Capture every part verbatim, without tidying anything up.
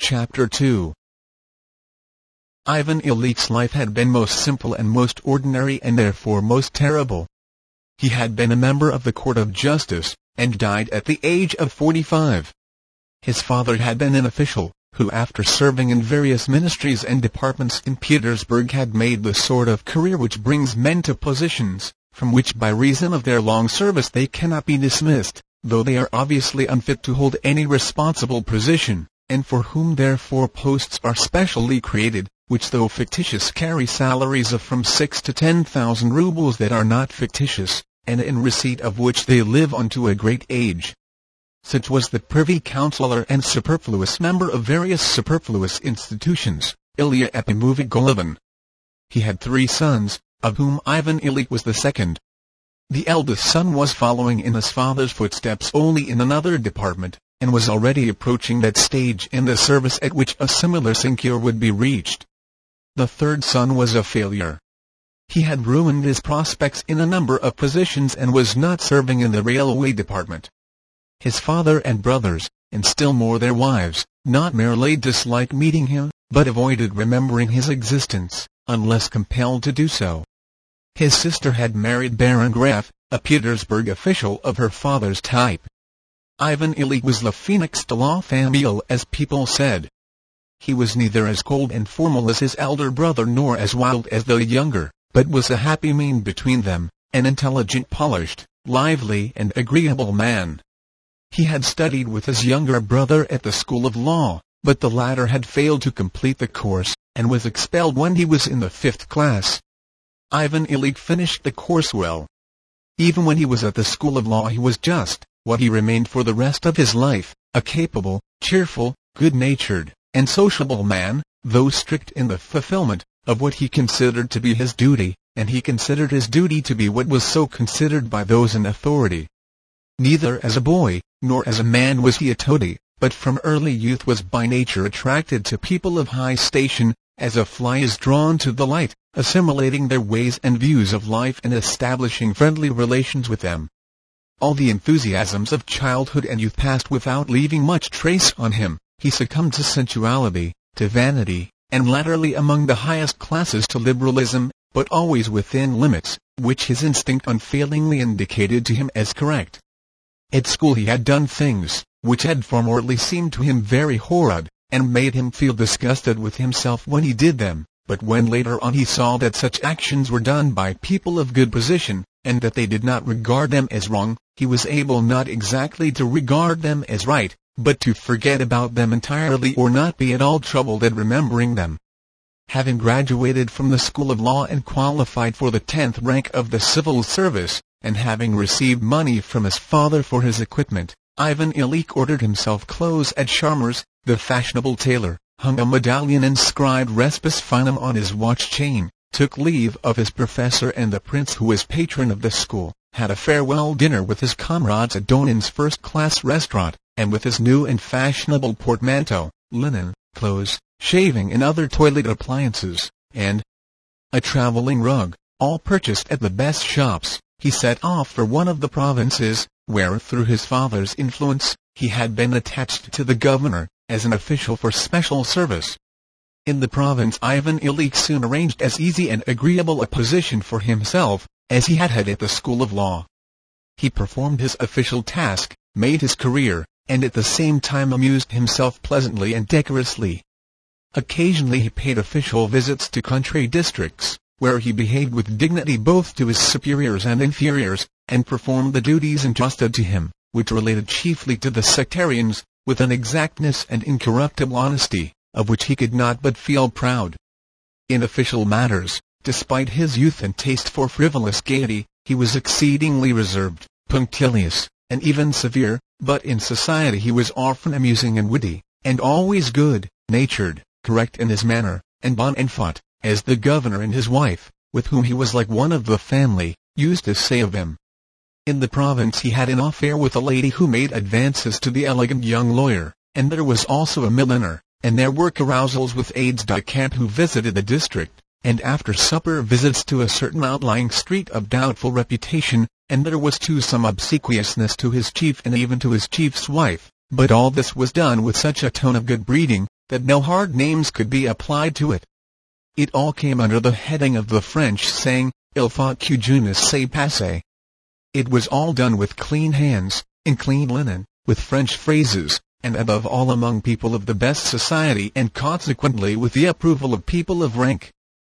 Chapter two. Ivan Ilyich life had been most simple and most ordinary and therefore most terrible. He had been a member of the Court of Justice, and died at the age of forty-five. His father had been an official, who after serving in various ministries and departments in Petersburg had made the sort of career which brings men to positions, from which by reason of their long service they cannot be dismissed, though they are obviously unfit to hold any responsible position, and for whom therefore posts are specially created, which though fictitious carry salaries of from six to ten thousand rubles that are not fictitious, and in receipt of which they live unto a great age. Such was the privy councillor and superfluous member of various superfluous institutions, Ilya Epimovich Golovin. He had three sons, of whom Ivan Ilyich was the second. The eldest son was following in his father's footsteps only in another department, and was already approaching that stage in the service at which a similar sinecure would be reached. The third son was a failure. He had ruined his prospects in a number of positions and was not serving in the railway department. His father and brothers, and still more their wives, not merely disliked meeting him, but avoided remembering his existence, unless compelled to do so. His sister had married Baron Graf, a Petersburg official of her father's type. Ivan Ilyich was le phénix de la famille, as people said. He was neither as cold and formal as his elder brother nor as wild as the younger, but was a happy mean between them, an intelligent, polished, lively and agreeable man. He had studied with his younger brother at the School of Law, but the latter had failed to complete the course, and was expelled when he was in the fifth class. Ivan Ilyich finished the course well. Even when he was at the School of Law he was just what he remained for the rest of his life, a capable, cheerful, good-natured, and sociable man, though strict in the fulfillment of what he considered to be his duty, and he considered his duty to be what was so considered by those in authority. Neither as a boy, nor as a man was he a toady, but from early youth was by nature attracted to people of high station, as a fly is drawn to the light, assimilating their ways and views of life and establishing friendly relations with them. All the enthusiasms of childhood and youth passed without leaving much trace on him. He succumbed to sensuality, to vanity, and latterly among the highest classes to liberalism, but always within limits, which his instinct unfailingly indicated to him as correct. At school he had done things, which had formerly seemed to him very horrid, and made him feel disgusted with himself when he did them, but when later on he saw that such actions were done by people of good position, and that they did not regard them as wrong, he was able not exactly to regard them as right, but to forget about them entirely or not be at all troubled at remembering them. Having graduated from the School of Law and qualified for the tenth rank of the civil service, and having received money from his father for his equipment, Ivan Ilyich ordered himself clothes at Sharmer's, the fashionable tailor, hung a medallion inscribed Respes Finum on his watch chain, took leave of his professor and the prince who was patron of the school, had a farewell dinner with his comrades at Donin's first-class restaurant, and with his new and fashionable portmanteau, linen, clothes, shaving and other toilet appliances, and a traveling rug, all purchased at the best shops, he set off for one of the provinces, where through his father's influence, he had been attached to the governor, as an official for special service. In the province Ivan Ilyich soon arranged as easy and agreeable a position for himself, as he had had at the School of Law. He performed his official task, made his career, and at the same time amused himself pleasantly and decorously. Occasionally he paid official visits to country districts, where he behaved with dignity both to his superiors and inferiors, and performed the duties entrusted to him, which related chiefly to the sectarians, with an exactness and incorruptible honesty, of which he could not but feel proud. In official matters, despite his youth and taste for frivolous gaiety, he was exceedingly reserved, punctilious, and even severe, but in society he was often amusing and witty, and always good-natured, correct in his manner, and bon enfant, as the governor and his wife, with whom he was like one of the family, used to say of him. In the province he had an affair with a lady who made advances to the elegant young lawyer, and there was also a milliner, and there were carousals with aides-de-camp who visited the district, and after supper visits to a certain outlying street of doubtful reputation, and there was too some obsequiousness to his chief and even to his chief's wife, but all this was done with such a tone of good breeding, that no hard names could be applied to it. It all came under the heading of the French saying, "Il faut que Jeunesse se passe." It was all done with clean hands, in clean linen, with French phrases, and above all among people of the best society and consequently with the approval of people of rank.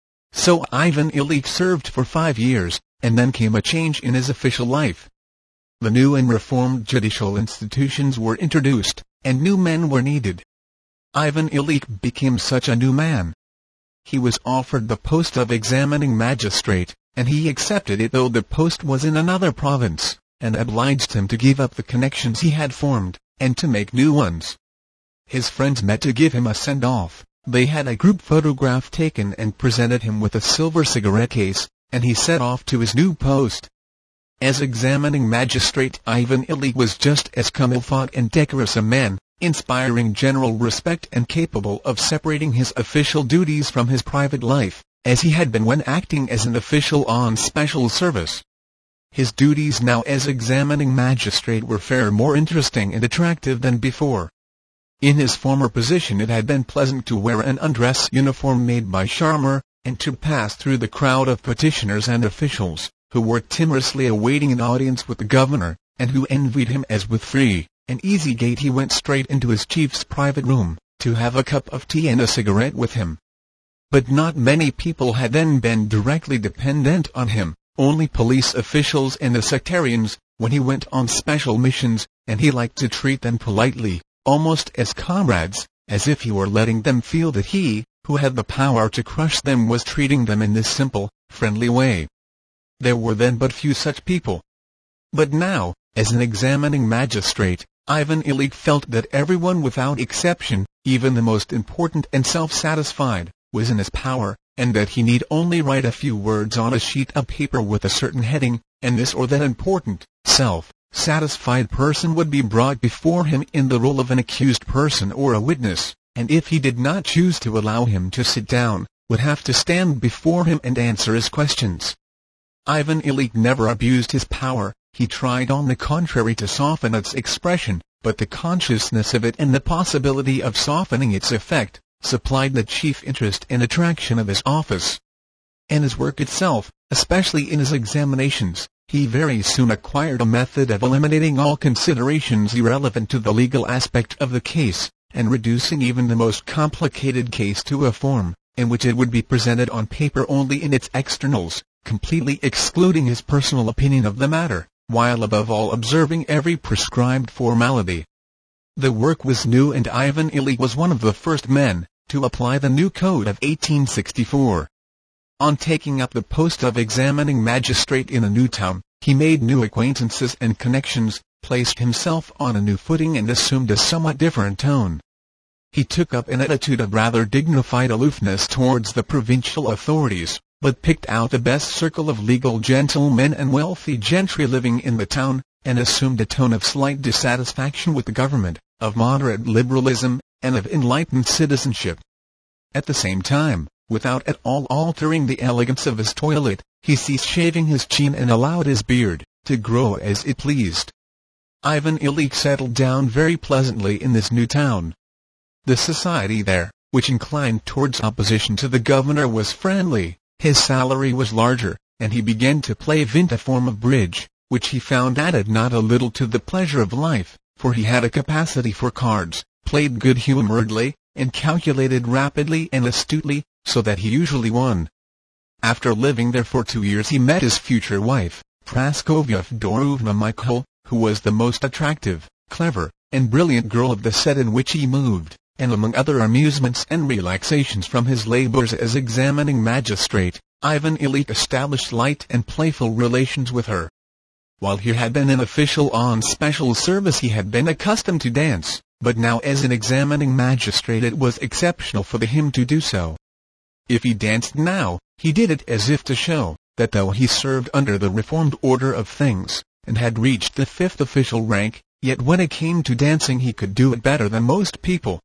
So Ivan Ilyich served for five years, and then came a change in his official life. The new and reformed judicial institutions were introduced, and new men were needed. Ivan Ilyich became such a new man. He was offered the post of examining magistrate, and he accepted it though the post was in another province, and obliged him to give up the connections he had formed, and to make new ones. His friends met to give him a send-off. They had a group photograph taken and presented him with a silver cigarette case, and he set off to his new post. As examining magistrate, Ivan Ilyich was just as comme-il-faut and decorous a man, inspiring general respect and capable of separating his official duties from his private life, as he had been when acting as an official on special service. His duties now as examining magistrate were far more interesting and attractive than before. In his former position it had been pleasant to wear an undress uniform made by Charmer, and to pass through the crowd of petitioners and officials, who were timorously awaiting an audience with the governor, and who envied him as with free and easy gait he went straight into his chief's private room, to have a cup of tea and a cigarette with him. But not many people had then been directly dependent on him, only police officials and the sectarians, when he went on special missions, and he liked to treat them politely, almost as comrades, as if he were letting them feel that he, who had the power to crush them, was treating them in this simple, friendly way. There were then but few such people. But now, as an examining magistrate, Ivan Ilyich felt that everyone without exception, even the most important and self-satisfied, was in his power, and that he need only write a few words on a sheet of paper with a certain heading, and this or that important, self-satisfied person would be brought before him in the role of an accused person or a witness, and if he did not choose to allow him to sit down, would have to stand before him and answer his questions. Ivan Ilyich never abused his power. He tried on the contrary to soften its expression, but the consciousness of it and the possibility of softening its effect, supplied the chief interest and attraction of his office. In his work itself, especially in his examinations, he very soon acquired a method of eliminating all considerations irrelevant to the legal aspect of the case, and reducing even the most complicated case to a form, in which it would be presented on paper only in its externals, completely excluding his personal opinion of the matter, while above all observing every prescribed formality. The work was new, and Ivan Ilyich was one of the first men to apply the new code of eighteen sixty-four. On taking up the post of examining magistrate in a new town, he made new acquaintances and connections, placed himself on a new footing and assumed a somewhat different tone. He took up an attitude of rather dignified aloofness towards the provincial authorities, but picked out the best circle of legal gentlemen and wealthy gentry living in the town, and assumed a tone of slight dissatisfaction with the government, of moderate liberalism, and of enlightened citizenship. At the same time, without at all altering the elegance of his toilet, he ceased shaving his chin and allowed his beard to grow as it pleased. Ivan Ilyich settled down very pleasantly in this new town. The society there, which inclined towards opposition to the governor, was friendly. His salary was larger, and he began to play vint a form of bridge, which he found added not a little to the pleasure of life, for he had a capacity for cards, played good-humoredly, and calculated rapidly and astutely, so that he usually won. After living there for two years he met his future wife, Praskovia Fedorovna Michael, who was the most attractive, clever, and brilliant girl of the set in which he moved, and among other amusements and relaxations from his labors as examining magistrate, Ivan Ilyich established light and playful relations with her. While he had been an official on special service he had been accustomed to dance, but now as an examining magistrate it was exceptional for him to do so. If he danced now, he did it as if to show that though he served under the reformed order of things, and had reached the fifth official rank, yet when it came to dancing he could do it better than most people.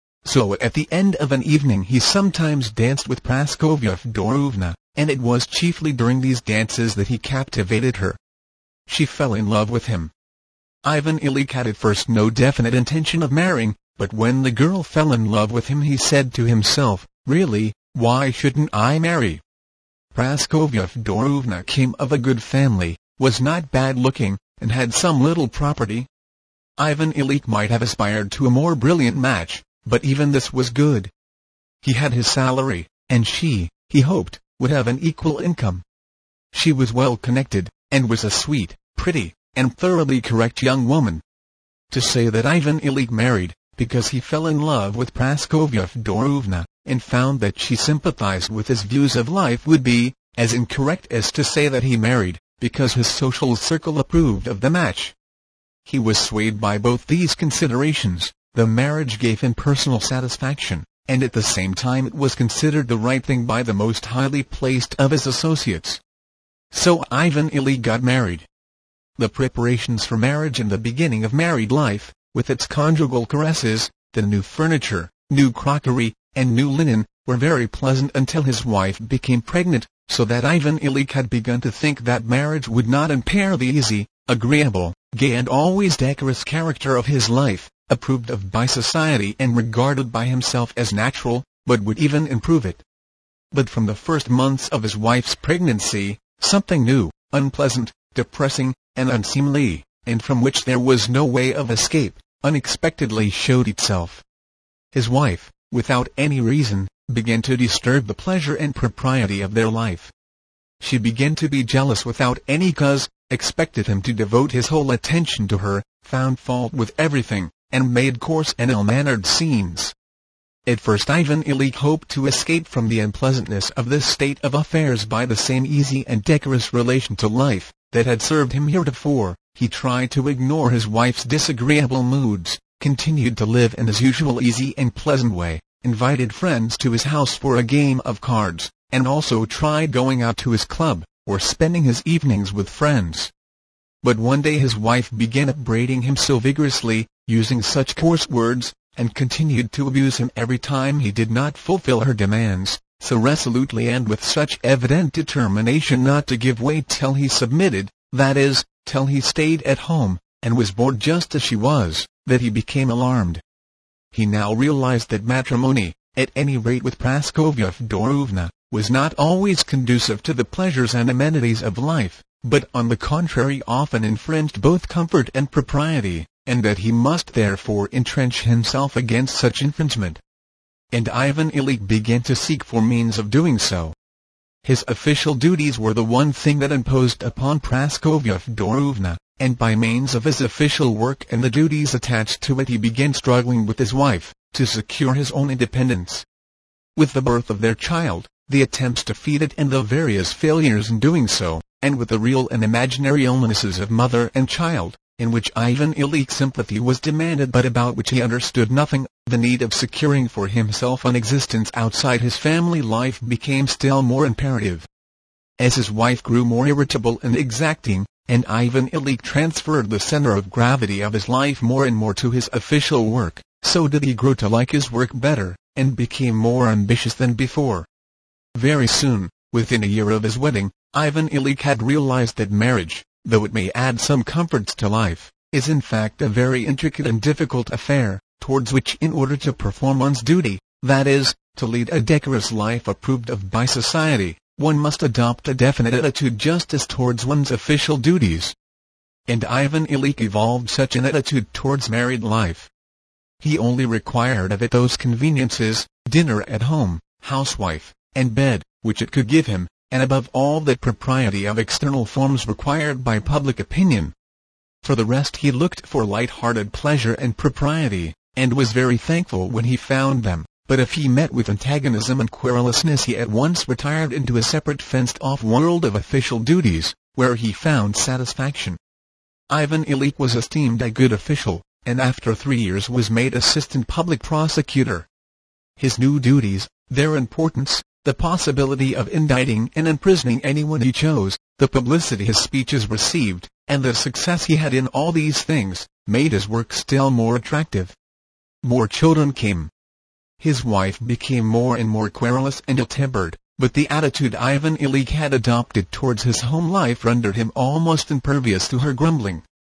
So at the end of an evening he sometimes danced with Praskovia Fedorovna, and it was chiefly during these dances that he captivated her. She fell in love with him. Ivan Ilyich had at first no definite intention of marrying, but when the girl fell in love with him he said to himself, "Really, why shouldn't I marry?" Praskovya Fedorovna came of a good family, was not bad-looking, and had some little property. Ivan Ilyich might have aspired to a more brilliant match, but even this was good. He had his salary, and she, he hoped, would have an equal income. She was well-connected, and was a sweet, pretty, and thoroughly correct young woman. To say that Ivan Ilyich married, because he fell in love with Praskovya Fedorovna, and found that she sympathized with his views of life would be as incorrect as to say that he married because his social circle approved of the match. He was swayed by both these considerations. The marriage gave him personal satisfaction, and at the same time it was considered the right thing by the most highly placed of his associates. So Ivan Ilyich got married. The preparations for marriage and the beginning of married life, with its conjugal caresses, the new furniture, new crockery, and new linen, were very pleasant until his wife became pregnant, so that Ivan Ilyich had begun to think that marriage would not impair the easy, agreeable, gay and always decorous character of his life, approved of by society and regarded by himself as natural, but would even improve it. But from the first months of his wife's pregnancy, something new, unpleasant, depressing, and unseemly, and from which there was no way of escape, unexpectedly showed itself. His wife, without any reason, began to disturb the pleasure and propriety of their life. She began to be jealous without any cause, expected him to devote his whole attention to her, found fault with everything, and made coarse and ill-mannered scenes. At first Ivan Ilyich hoped to escape from the unpleasantness of this state of affairs by the same easy and decorous relation to life that had served him heretofore. He tried to ignore his wife's disagreeable moods, continued to live in his usual easy and pleasant way, invited friends to his house for a game of cards, and also tried going out to his club, or spending his evenings with friends. But one day his wife began upbraiding him so vigorously, using such coarse words, and continued to abuse him every time he did not fulfill her demands, so resolutely and with such evident determination not to give way till he submitted, that is, till he stayed at home, and was bored just as she was, that he became alarmed. He now realized that matrimony, at any rate with Praskovya Fedorovna, was not always conducive to the pleasures and amenities of life, but on the contrary often infringed both comfort and propriety, and that he must therefore entrench himself against such infringement. And Ivan Ilyich began to seek for means of doing so. His official duties were the one thing that imposed upon Praskovya Fedorovna, and by means of his official work and the duties attached to it he began struggling with his wife, to secure his own independence. With the birth of their child, the attempts to feed it and the various failures in doing so, and with the real and imaginary illnesses of mother and child, in which Ivan Ilyich sympathy was demanded but about which he understood nothing, the need of securing for himself an existence outside his family life became still more imperative. As his wife grew more irritable and exacting, and Ivan Ilyich transferred the center of gravity of his life more and more to his official work, so did he grow to like his work better, and became more ambitious than before. Very soon, within a year of his wedding, Ivan Ilyich had realized that marriage, though it may add some comforts to life, is in fact a very intricate and difficult affair, towards which in order to perform one's duty, that is, to lead a decorous life approved of by society, one must adopt a definite attitude just as towards one's official duties. And Ivan Ilyich evolved such an attitude towards married life. He only required of it those conveniences, dinner at home, housewife, and bed, which it could give him, and above all that propriety of external forms required by public opinion. For the rest he looked for light-hearted pleasure and propriety, and was very thankful when he found them, but if he met with antagonism and querulousness he at once retired into a separate fenced-off world of official duties, where he found satisfaction. Ivan Ilyich was esteemed a good official, and after three years was made assistant public prosecutor. His new duties, their importance, the possibility of indicting and imprisoning anyone he chose, the publicity his speeches received, and the success he had in all these things, made his work still more attractive. More children came. His wife became more and more querulous and ill-tempered, but the attitude Ivan Ilyich had adopted towards his home life rendered him almost impervious to her grumbling.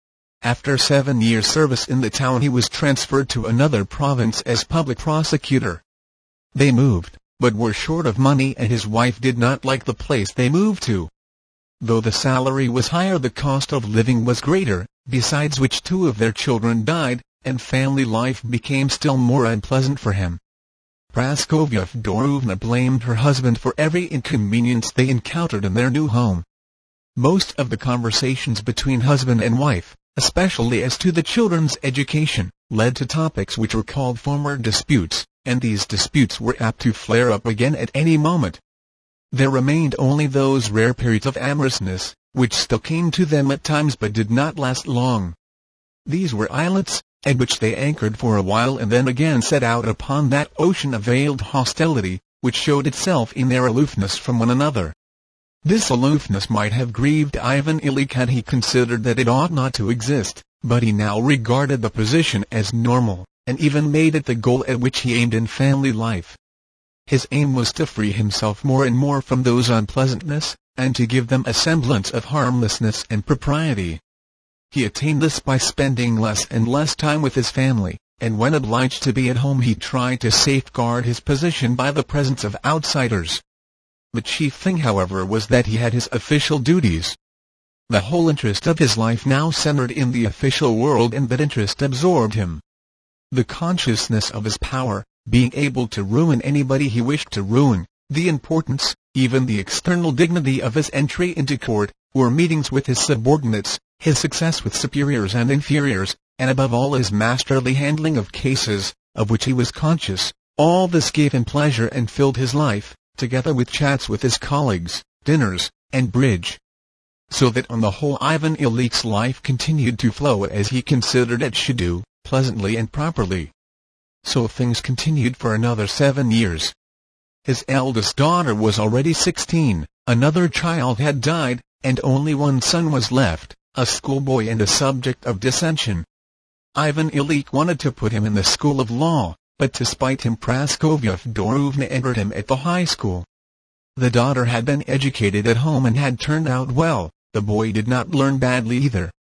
After seven years' service in the town, he was transferred to another province as public prosecutor. They moved, but were short of money, and his wife did not like the place they moved to. Though the salary was higher, the cost of living was greater, besides which two of their children died, and family life became still more unpleasant for him. Praskovia Fedorovna blamed her husband for every inconvenience they encountered in their new home. Most of the conversations between husband and wife, especially as to the children's education, led to topics which were called former disputes, and these disputes were apt to flare up again at any moment. There remained only those rare periods of amorousness, which still came to them at times but did not last long. These were islets, at which they anchored for a while and then again set out upon that ocean of veiled hostility, which showed itself in their aloofness from one another. This aloofness might have grieved Ivan Ilyich had he considered that it ought not to exist, but he now regarded the position as normal, and even made it the goal at which he aimed in family life. His aim was to free himself more and more from those unpleasantnesses, and to give them a semblance of harmlessness and propriety. He attained this by spending less and less time with his family, and when obliged to be at home he tried to safeguard his position by the presence of outsiders. The chief thing, however, was that he had his official duties. The whole interest of his life now centered in the official world, and that interest absorbed him. The consciousness of his power, being able to ruin anybody he wished to ruin, the importance, even the external dignity of his entry into court, or meetings with his subordinates, his success with superiors and inferiors, and above all his masterly handling of cases, of which he was conscious, all this gave him pleasure and filled his life, together with chats with his colleagues, dinners, and bridge. So that on the whole Ivan Ilyich's life continued to flow as he considered it should do, pleasantly and properly. So things continued for another seven years. His eldest daughter was already sixteen, another child had died, and only one son was left, a schoolboy and a subject of dissension. Ivan Ilyich wanted to put him in the school of law, but to spite him Praskovia Fedorovna entered him at the high school. The daughter had been educated at home and had turned out well, the boy did not learn badly either,